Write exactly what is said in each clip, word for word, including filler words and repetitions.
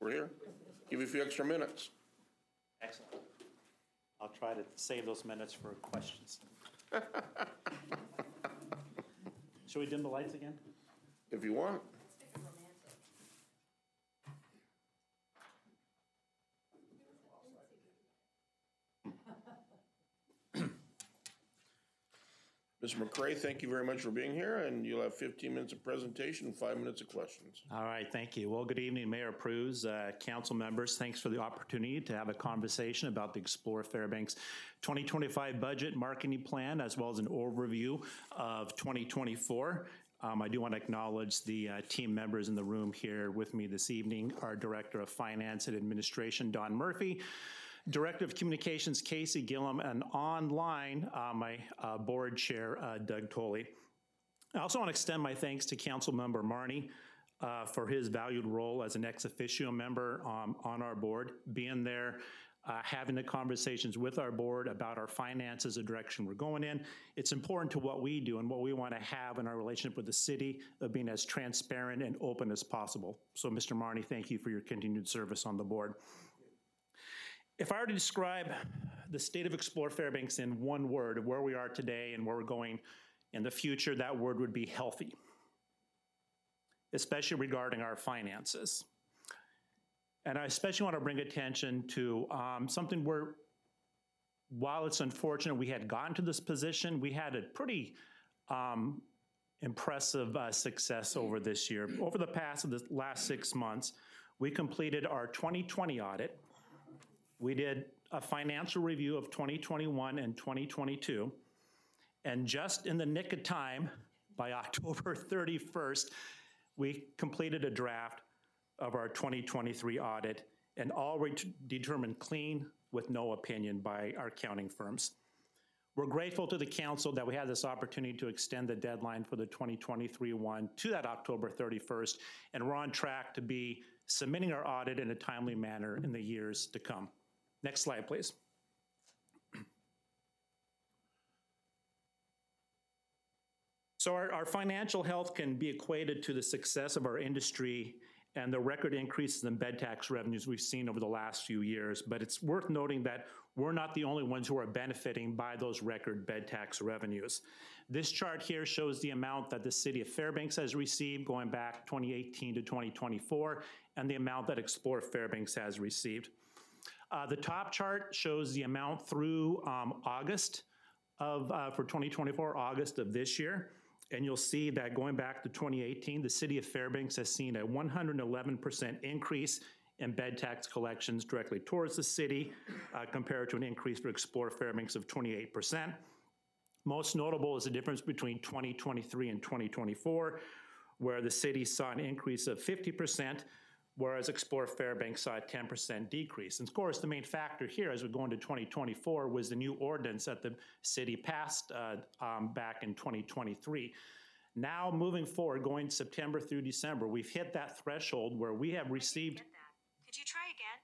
We're here. Give you a few extra minutes. Excellent. I'll try to save those minutes for questions. Should we dim the lights again? If you want. Mister McCray, thank you very much for being here, and you'll have fifteen minutes of presentation and five minutes of questions. All right, thank you. Well, good evening, Mayor Pruz, uh, council members. Thanks for the opportunity to have a conversation about the Explore Fairbanks twenty twenty-five budget marketing plan, as well as an overview of twenty twenty-four. Um, I do want to acknowledge the uh, team members in the room here with me this evening, our Director of Finance and Administration, Don Murphy, Director of Communications, Casey Gillum, and online, uh, my uh, board chair, uh, Doug Tolley. I also want to extend my thanks to Council Member Marnie uh, for his valued role as an ex officio member um, on our board, being there, uh, having the conversations with our board about our finances, the direction we're going in. It's important to what we do and what we want to have in our relationship with the city of being as transparent and open as possible. So, Mister Marnie, thank you for your continued service on the board. If I were to describe the state of Explore Fairbanks in one word of where we are today and where we're going in the future, that word would be healthy, especially regarding our finances. And I especially want to bring attention to um, something where, while it's unfortunate we had gotten to this position, we had a pretty um, impressive uh, success over this year. Over the past of the last six months, we completed our twenty twenty audit. We did a financial review of twenty twenty-one and twenty twenty-two, and just in the nick of time, by October thirty-first, we completed a draft of our twenty twenty-three audit, and all were determined clean with no opinion by our accounting firms. We're grateful to the council that we had this opportunity to extend the deadline for the twenty twenty-three one to that October thirty-first, and we're on track to be submitting our audit in a timely manner in the years to come. Next slide, please. So our, our financial health can be equated to the success of our industry and the record increases in bed tax revenues we've seen over the last few years. But it's worth noting that we're not the only ones who are benefiting by those record bed tax revenues. This chart here shows the amount that the city of Fairbanks has received going back twenty eighteen to twenty twenty-four, and the amount that Explore Fairbanks has received. Uh, the top chart shows the amount through um, August of, uh, for twenty twenty-four, August of this year. And you'll see that going back to twenty eighteen, the city of Fairbanks has seen a one hundred eleven percent increase in bed tax collections directly towards the city, uh, compared to an increase for Explore Fairbanks of twenty-eight percent. Most notable is the difference between twenty twenty-three and twenty twenty-four, where the city saw an increase of fifty percent, whereas Explore Fairbanks saw a ten percent decrease. And of course, the main factor here as we go into twenty twenty-four was the new ordinance that the city passed uh, um, back in twenty twenty-three. Now, moving forward, going September through December, we've hit that threshold where we have received... Could you try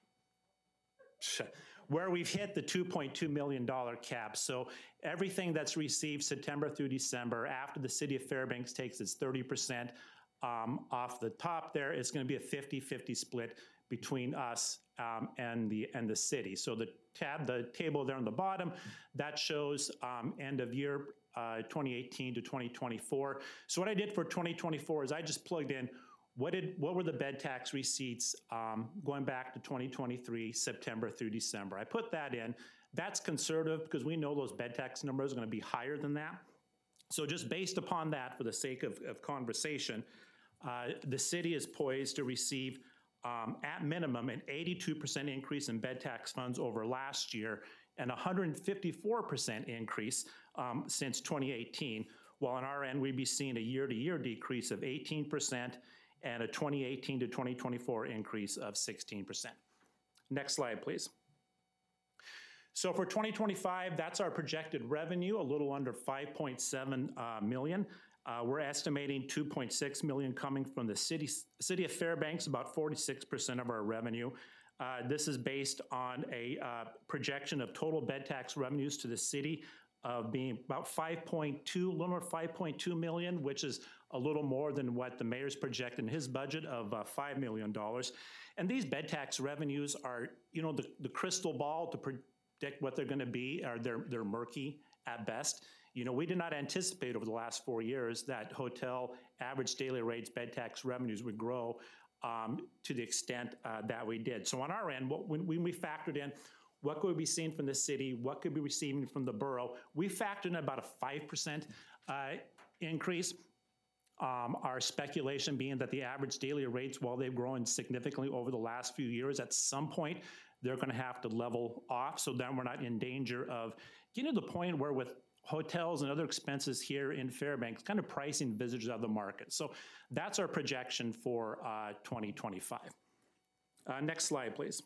again? Where we've hit the two point two million dollars cap. So everything that's received September through December, after the city of Fairbanks takes its thirty percent Um, off the top there, it's going to be a fifty fifty split between us um, and the and the city. So the tab, the table there on the bottom, that shows um, end of year uh, twenty eighteen to twenty twenty-four. So what I did for twenty twenty-four is I just plugged in what did what were the bed tax receipts um, going back to twenty twenty-three, September through December. I put that in. That's conservative because we know those bed tax numbers are going to be higher than that. So just based upon that, for the sake of, of conversation, Uh, the city is poised to receive, um, at minimum, an eighty-two percent increase in bed tax funds over last year and a one hundred fifty-four percent increase um, since twenty eighteen, while on our end, we'd be seeing a year-to-year decrease of eighteen percent and a twenty eighteen to twenty twenty-four increase of sixteen percent. Next slide, please. So for twenty twenty-five, that's our projected revenue, a little under five point seven uh, million. Uh, we're estimating two point six million coming from the city, city of Fairbanks, about forty-six percent of our revenue. Uh, this is based on a uh, projection of total bed tax revenues to the city of being about five point two, a little over five point two million, which is a little more than what the mayor's projected in his budget of uh, five million dollars. And these bed tax revenues are, you know, the, the crystal ball to predict what they're going to be, are they're, they're murky at best. You know, we did not anticipate over the last four years that hotel average daily rates bed tax revenues would grow um, to the extent uh, that we did. So on our end, what, when, when we factored in what could we be seeing from the city, what could we be receiving from the borough, we factored in about a five percent uh, increase. Um, our speculation being that the average daily rates, while they've grown significantly over the last few years, at some point they're going to have to level off. So then we're not in danger of getting to the point where with hotels and other expenses here in Fairbanks, kind of pricing visitors out of the market. So that's our projection for uh, twenty twenty-five. Uh, next slide, please.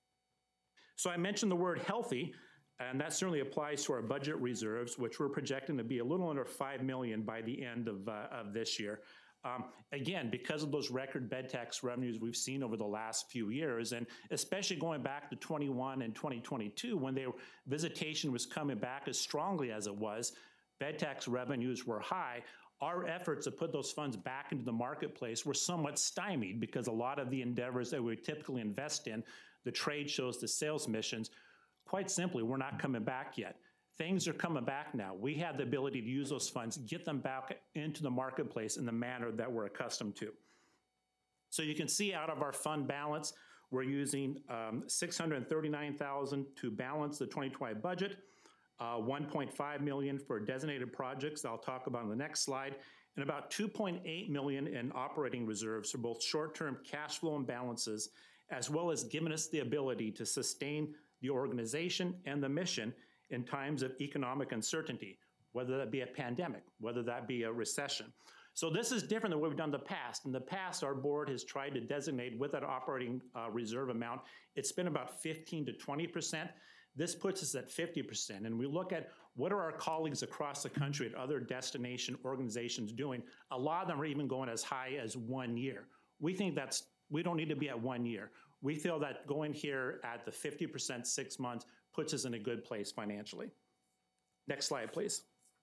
So I mentioned the word healthy, and that certainly applies to our budget reserves, which we're projecting to be a little under five million dollars by the end of, uh, of this year. Um, again, because of those record bed tax revenues we've seen over the last few years, and especially going back to twenty-one and twenty twenty-two, when their visitation was coming back as strongly as it was, bed tax revenues were high. Our efforts to put those funds back into the marketplace were somewhat stymied because a lot of the endeavors that we typically invest in, the trade shows, the sales missions, quite simply, we're not coming back yet. Things are coming back now. We have the ability to use those funds, get them back into the marketplace in the manner that we're accustomed to. So you can see out of our fund balance, we're using um, six hundred thirty-nine thousand dollars to balance the twenty twenty budget, uh, one point five million dollars for designated projects I'll talk about on the next slide, and about two point eight million dollars in operating reserves for both short-term cash flow imbalances, as well as giving us the ability to sustain the organization and the mission in times of economic uncertainty, whether that be a pandemic, whether that be a recession. So this is different than what we've done in the past. In the past, our board has tried to designate with that operating uh, reserve amount, it's been about fifteen to twenty percent. This puts us at fifty percent. And we look at what are our colleagues across the country at other destination organizations doing. A lot of them are even going as high as one year. We think that's, we don't need to be at one year. We feel that going here at the fifty percent six months puts us in a good place financially. Next slide, please.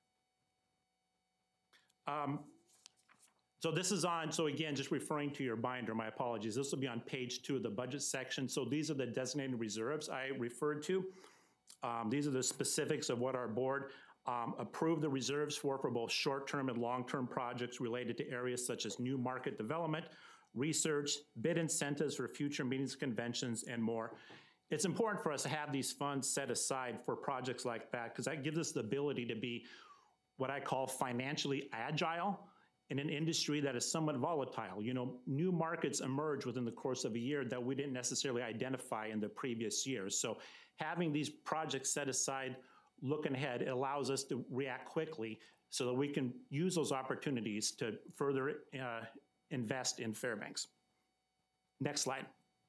Um, so this is on, so again, just referring to your binder, my apologies. This will be on page two of the budget section. So these are the designated reserves I referred to. Um, these are the specifics of what our board um, approved the reserves for, for both short-term and long-term projects related to areas such as new market development, research, bid incentives for future meetings, conventions, and more. It's important for us to have these funds set aside for projects like that because that gives us the ability to be what I call financially agile in an industry that is somewhat volatile. You know, new markets emerge within the course of a year that we didn't necessarily identify in the previous years. So having these projects set aside, looking ahead, it allows us to react quickly so that we can use those opportunities to further uh, invest in Fairbanks. Next slide.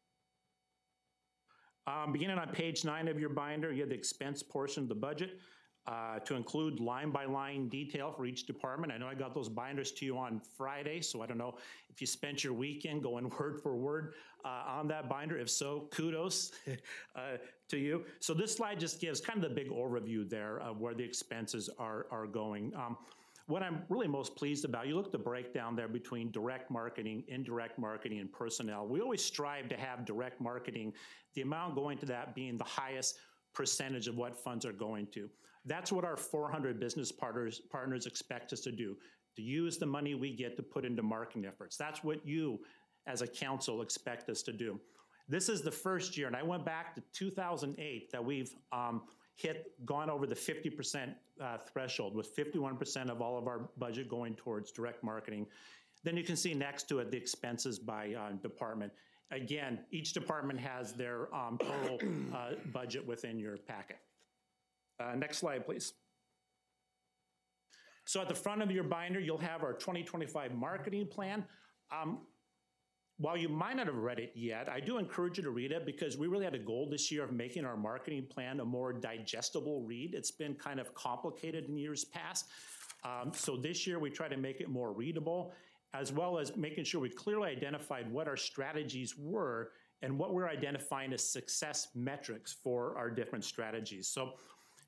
Um, beginning on page nine of your binder, you have the expense portion of the budget uh, to include line-by-line detail for each department. I know I got those binders to you on Friday, so I don't know if you spent your weekend going word for word uh, on that binder. If so, kudos uh, to you. So this slide just gives kind of the big overview there of where the expenses are, are going. Um, What I'm really most pleased about, you look at the breakdown there between direct marketing, indirect marketing, and personnel. We always strive to have direct marketing, the amount going to that being the highest percentage of what funds are going to. That's what our four hundred business partners, partners expect us to do, to use the money we get to put into marketing efforts. That's what you, as a council, expect us to do. This is the first year, and I went back to two thousand eight, that we've um, hit, gone over the fifty percent uh, threshold, with fifty-one percent of all of our budget going towards direct marketing. Then you can see next to it the expenses by uh, department. Again, each department has their um, total uh, budget within your packet. Uh, next slide, please. So at the front of your binder, you'll have our twenty twenty-five marketing plan. Um, While you might not have read it yet, I do encourage you to read it because we really had a goal this year of making our marketing plan a more digestible read. It's been kind of complicated in years past. Um, so this year we try to make it more readable, as well as making sure we clearly identified what our strategies were and what we're identifying as success metrics for our different strategies. So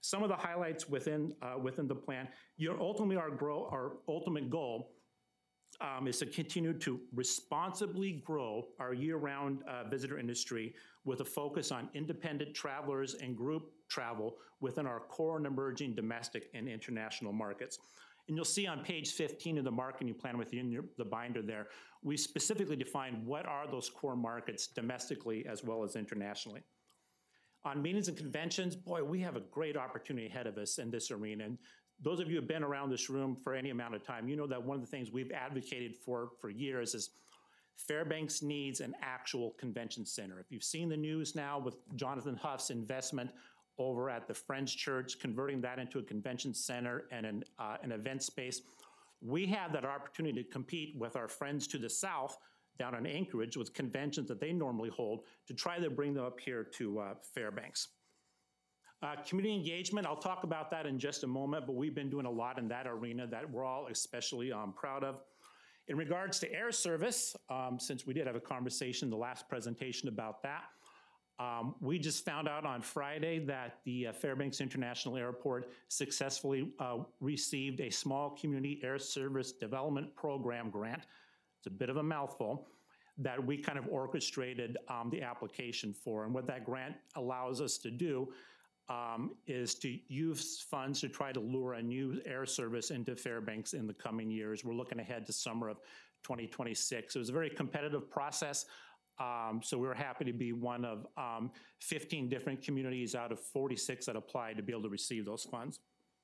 some of the highlights within uh, within the plan. Your ultimately our grow our ultimate goal um, is to continue to responsibly grow our year-round uh, visitor industry with a focus on independent travelers and group travel within our core and emerging domestic and international markets. And you'll see on page fifteen of the marketing plan within your, the binder there, we specifically define what are those core markets domestically as well as internationally. On meetings and conventions, boy, we have a great opportunity ahead of us in this arena. And those of you who have been around this room for any amount of time, you know that one of the things we've advocated for for years is Fairbanks needs an actual convention center. If you've seen the news now with Jonathan Huff's investment over at the Friends Church, converting that into a convention center and an, uh, an event space, we have that opportunity to compete with our friends to the south down in Anchorage with conventions that they normally hold to try to bring them up here to uh, Fairbanks. Uh, community engagement, I'll talk about that in just a moment, but we've been doing a lot in that arena that we're all especially um, proud of. In regards to air service, um, since we did have a conversation, the last presentation about that, um, we just found out on Friday that the uh, Fairbanks International Airport successfully uh, received a small community air service development program grant. It's a bit of a mouthful, that we kind of orchestrated um, the application for. And what that grant allows us to do um, is to use funds to try to lure a new air service into Fairbanks in the coming years. We're looking ahead to summer of twenty twenty-six. It was a very competitive process. Um, so we were happy to be one of um, fifteen different communities out of forty-six that applied to be able to receive those funds.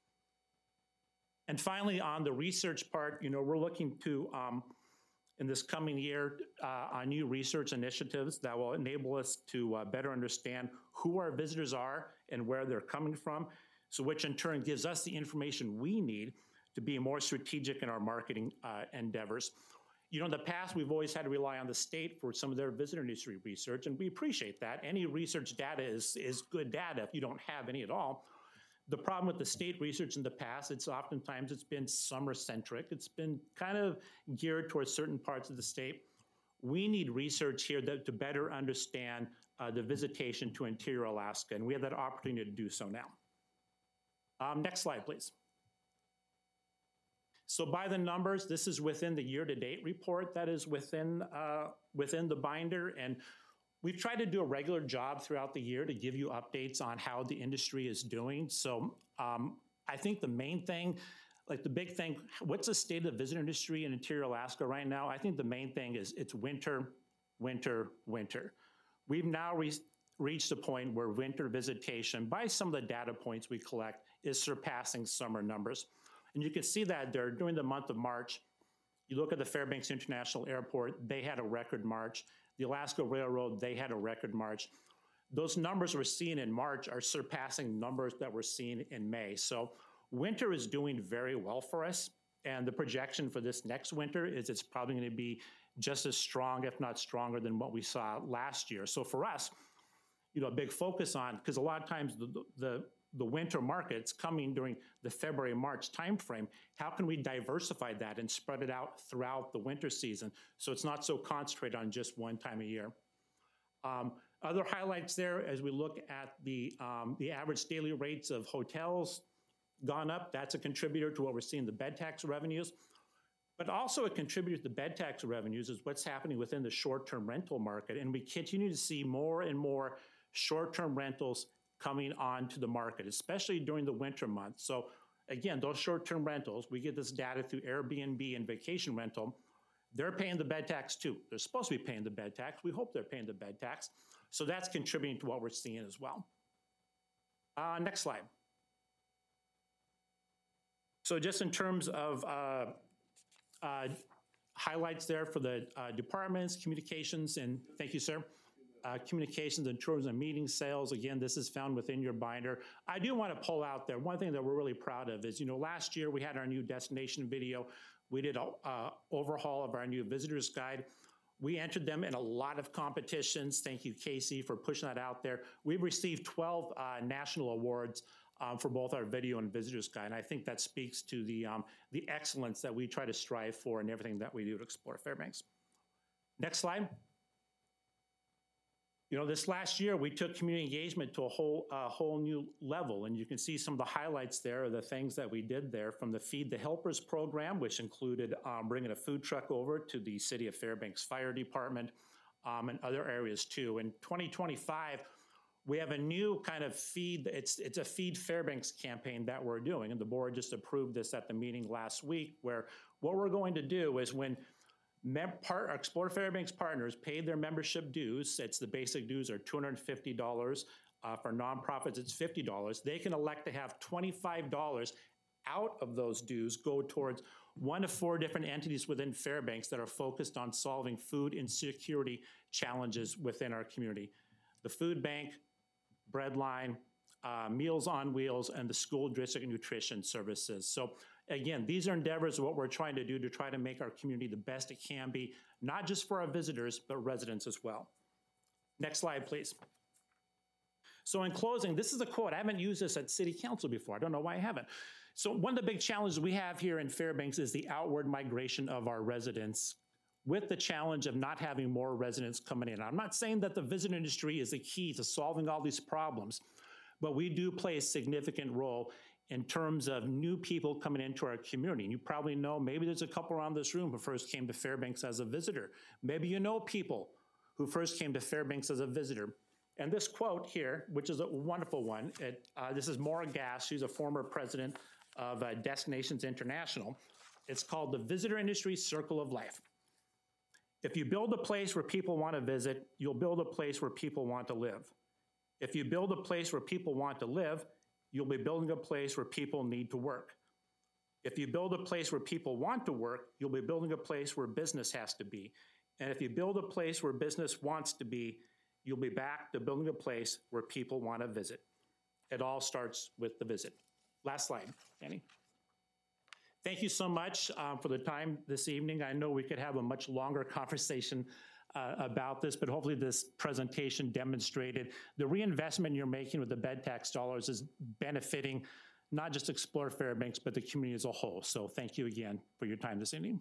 And finally, on the research part, you know, we're looking to, um, in this coming year, uh, on new research initiatives that will enable us to uh, better understand who our visitors are and where they're coming from, so which in turn gives us the information we need to be more strategic in our marketing uh, endeavors. You know, in the past, we've always had to rely on the state for some of their visitor industry research, and we appreciate that. Any research data is, is good data if you don't have any at all. The problem with the state research in the past, it's oftentimes it's been summer-centric. It's been kind of geared towards certain parts of the state. We need research here that, to better understand uh, the visitation to interior Alaska, and we have that opportunity to do so now. Um, next slide, please. So by the numbers, this is within the year-to-date report that is within, uh, within the binder, and we've tried to do a regular job throughout the year to give you updates on how the industry is doing. So um, I think the main thing, like the big thing, what's the state of the visitor industry in interior Alaska right now? I think the main thing is it's winter, winter, winter. We've now re reached a point where winter visitation, by some of the data points we collect, is surpassing summer numbers. And you can see that there during the month of March. You look at the Fairbanks International Airport, they had a record March. The Alaska Railroad, they had a record March. Those numbers we're seeing in March are surpassing numbers that we're seeing in May. So winter is doing very well for us. And the projection for this next winter is it's probably going to be just as strong, if not stronger, than what we saw last year. So for us, you know, a big focus on, because a lot of times the, the the winter markets coming during the February, March timeframe, how can we diversify that and spread it out throughout the winter season so it's not so concentrated on just one time a year? Um, other highlights there, as we look at the, um, the average daily rates of hotels gone up, that's a contributor to what we're seeing in the bed tax revenues. But also a contributor to the bed tax revenues is what's happening within the short-term rental market. And we continue to see more and more short-term rentals coming onto the market, especially during the winter months. So again, those short-term rentals, we get this data through Airbnb and vacation rental, they're paying the bed tax too. They're supposed to be paying the bed tax. We hope they're paying the bed tax. So that's contributing to what we're seeing as well. Uh, next slide. So just in terms of uh, uh, highlights there for the uh, departments, communications, and thank you, sir. Uh, communications and tourism meeting sales. Again, this is found within your binder. I do want to pull out there, one thing that we're really proud of is, you know, last year we had our new destination video. We did an uh, overhaul of our new visitors guide. We entered them in a lot of competitions. Thank you, Casey, for pushing that out there. We've received twelve uh, national awards um, for both our video and visitors guide. And I think that speaks to the, um, the excellence that we try to strive for in everything that we do to explore Fairbanks. Next slide. You know, this last year, we took community engagement to a whole, uh, whole new level, and you can see some of the highlights there of the things that we did there, from the Feed the Helpers program, which included um, bringing a food truck over to the City of Fairbanks Fire Department, um, and other areas too. In twenty twenty-five, we have a new kind of feed, it's, it's a Feed Fairbanks campaign that we're doing, and the board just approved this at the meeting last week, where what we're going to do is when Mem part, our Explore Fairbanks partners paid their membership dues. It's the basic dues are two hundred fifty dollars. Uh, for nonprofits, it's fifty dollars. They can elect to have twenty-five dollars out of those dues go towards one of four different entities within Fairbanks that are focused on solving food insecurity challenges within our community. The Food Bank, Breadline, uh, Meals on Wheels, and the School District Nutrition Services. So again, these are endeavors of what we're trying to do to try to make our community the best it can be, not just for our visitors, but residents as well. Next slide, please. So in closing, this is a quote. I haven't used this at City Council before. I don't know why I haven't. So one of the big challenges we have here in Fairbanks is the outward migration of our residents, with the challenge of not having more residents coming in. I'm not saying that the visitor industry is the key to solving all these problems, but we do play a significant role in terms of new people coming into our community. And you probably know, maybe there's a couple around this room who first came to Fairbanks as a visitor. Maybe you know people who first came to Fairbanks as a visitor. And this quote here, which is a wonderful one, it, uh, this is Maura Gass. She's a former president of uh, Destinations International. It's called the Visitor Industry Circle of Life. If you build a place where people want to visit, you'll build a place where people want to live. If you build a place where people want to live, you'll be building a place where people need to work. If you build a place where people want to work, you'll be building a place where business has to be. And if you build a place where business wants to be, you'll be back to building a place where people want to visit. It all starts with the visit. Last slide, Danny. Thank you so much um, for the time this evening. I know we could have a much longer conversation Uh, about this, but hopefully this presentation demonstrated the reinvestment you're making with the bed tax dollars is benefiting not just Explore Fairbanks, but the community as a whole. So thank you again for your time this evening.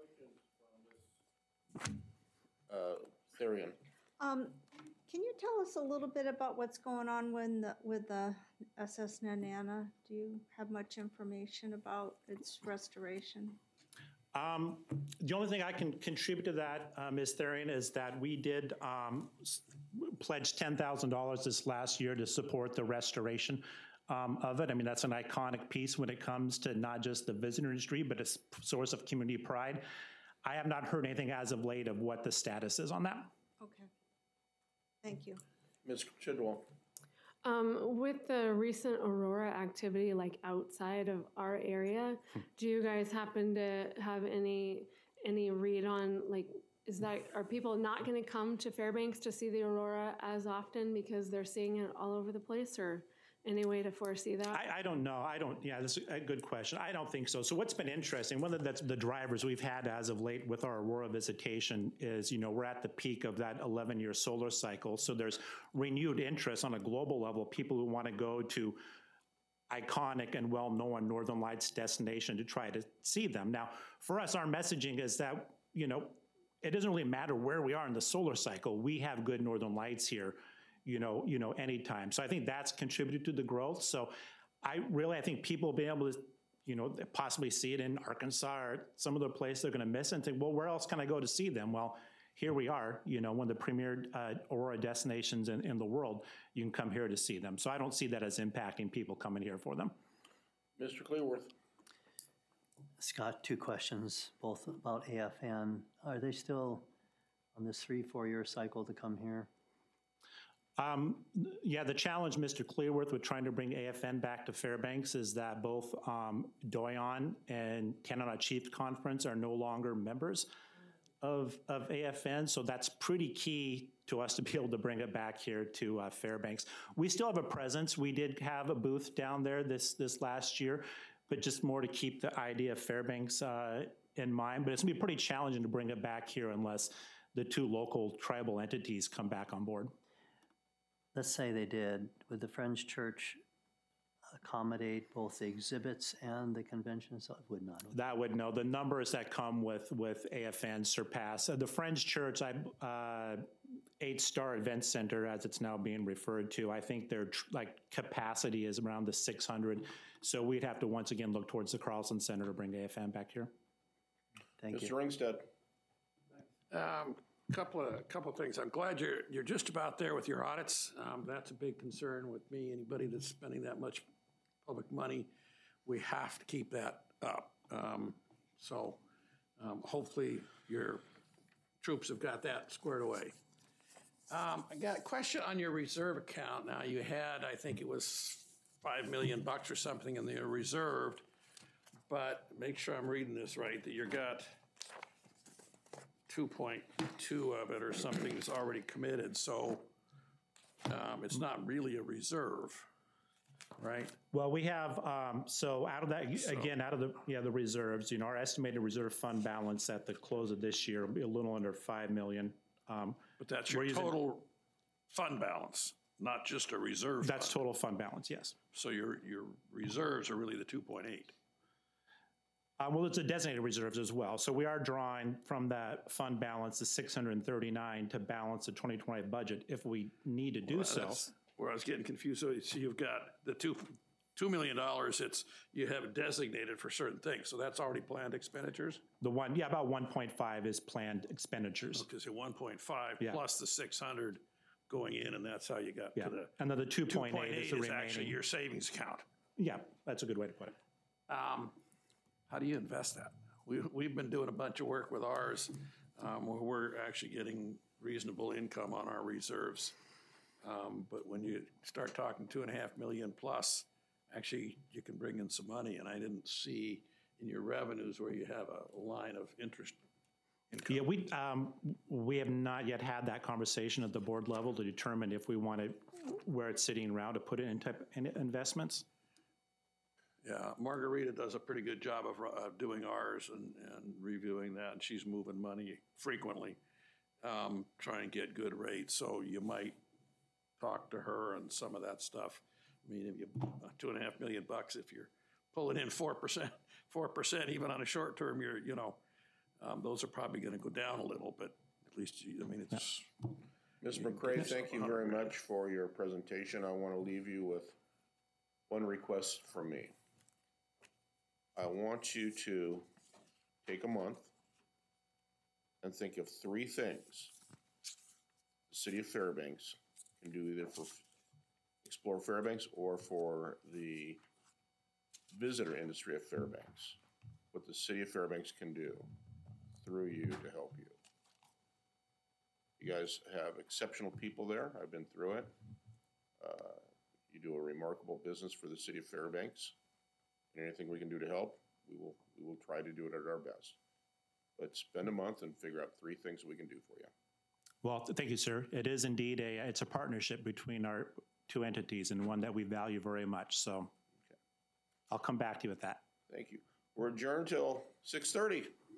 Uh, Therian. Um, can you tell us a little bit about what's going on when the, with the S S Nenana? Do you have much information about its restoration? Um, the only thing I can contribute to that, uh, Miz Therian, is that we did um, pledge ten thousand dollars this last year to support the restoration um, of it. I mean, that's an iconic piece when it comes to not just the visitor industry, but a source of community pride. I have not heard anything as of late of what the status is on that. Okay. Thank you. Miz Chidwell. Um, with the recent Aurora activity, like outside of our area, do you guys happen to have any any read on, like, is that, are people not going to come to Fairbanks to see the Aurora as often because they're seeing it all over the place, or any way to foresee that? I, I don't know. I don't, yeah, that's a good question. I don't think so. So what's been interesting, one of the, the drivers we've had as of late with our Aurora visitation is, you know, we're at the peak of that eleven-year solar cycle. So there's renewed interest on a global level, people who want to go to iconic and well-known Northern Lights destination to try to see them. Now, for us, our messaging is that, you know, it doesn't really matter where we are in the solar cycle. We have good Northern Lights here, you know, you know, anytime. So I think that's contributed to the growth. So I really, I think people will be able to, you know, possibly see it in Arkansas or some other place they're going to miss and think, well, where else can I go to see them? Well, here we are, you know, one of the premier uh, Aurora destinations in, in the world. You can come here to see them. So I don't see that as impacting people coming here for them. Mister Clearworth. Scott, two questions, both about A F N. Are they still on this three, four-year cycle to come here? Um, yeah, the challenge, Mister Clearworth, with trying to bring A F N back to Fairbanks is that both um, Doyon and Canada Chiefs Conference are no longer members of, of A F N, so that's pretty key to us to be able to bring it back here to uh, Fairbanks. We still have a presence. We did have a booth down there this, this last year, but just more to keep the idea of Fairbanks uh, in mind. But it's gonna be pretty challenging to bring it back here unless the two local tribal entities come back on board. Let's say they did. Would the Friends Church accommodate both the exhibits and the convention itself? It would not. That would know. The numbers that come with, with A F N surpass. Uh, the Friends Church, I, uh, Eight Star Event Center, as it's now being referred to, I think their tr- like capacity is around the six hundred. So we'd have to once again look towards the Carlson Center to bring A F M back here. Thank Mister you. Ringstead. Um, couple of, couple of things. I'm glad you're, you're just about there with your audits. Um, that's a big concern with me. Anybody that's spending that much public money, we have to keep that up. Um, so, um, hopefully your troops have got that squared away. Um, I got a question on your reserve account. Now, you had, I think it was five million bucks or something in there reserved, but make sure I'm reading this right, that you got two point two of it or something is already committed, so um, it's not really a reserve, right? Well, we have, um, so out of that, again, out of the, yeah, the reserves, you know, our estimated reserve fund balance at the close of this year will be a little under five million. Um, But that's We're your using- total fund balance, not just a reserve That's fund. total fund balance, yes. So your, your reserves are really the two point eight. Uh, well, it's a designated reserves as well. So we are drawing from that fund balance, the six hundred thirty-nine, to balance the twenty twenty budget if we need to do so. That's where I was getting confused. So so you've got the two, two million dollars, it's, you have it designated for certain things. So that's already planned expenditures? The one, yeah, about one point five is planned expenditures. Okay, so one point five Yeah. plus the six hundred going in, and that's how you got Yeah, to the and then the two point eight is the is actually remaining. your savings account. Yeah, that's a good way to put it. Um, How do you invest that? We, we've been doing a bunch of work with ours, um, where we're actually getting reasonable income on our reserves. Um, but when you start talking two and a half million plus, actually, you can bring in some money, and I didn't see in your revenues where you have a line of interest income. Yeah, we, um, we have not yet had that conversation at the board level to determine if we want to, where it's sitting around to put it in type, in investments. Yeah, Margarita does a pretty good job of, uh, doing ours and, and reviewing that, and she's moving money frequently, um, trying to get good rates, so you might talk to her and some of that stuff. I mean, if you, uh, two and a half million bucks, if you're pulling in four percent, four percent even on a short term, you're, you know, um, those are probably gonna go down a little, but at least, you, I mean, it's. Miz McCray, thank you very much for your presentation. I want to leave you with one request from me. I want you to take a month and think of three things the city of Fairbanks can do either for Explore Fairbanks or for the visitor industry of Fairbanks. What the city of Fairbanks can do through you to help you. You guys have exceptional people there. I've been through it. Uh, you do a remarkable business for the city of Fairbanks. And anything we can do to help, we will, we will try to do it at our best. But spend a month and figure out three things we can do for you. Well, th- thank you, sir. It is indeed a, it's a partnership between our two entities and one that we value very much. So I'll come back to you with that. Thank you. We're adjourned till six thirty.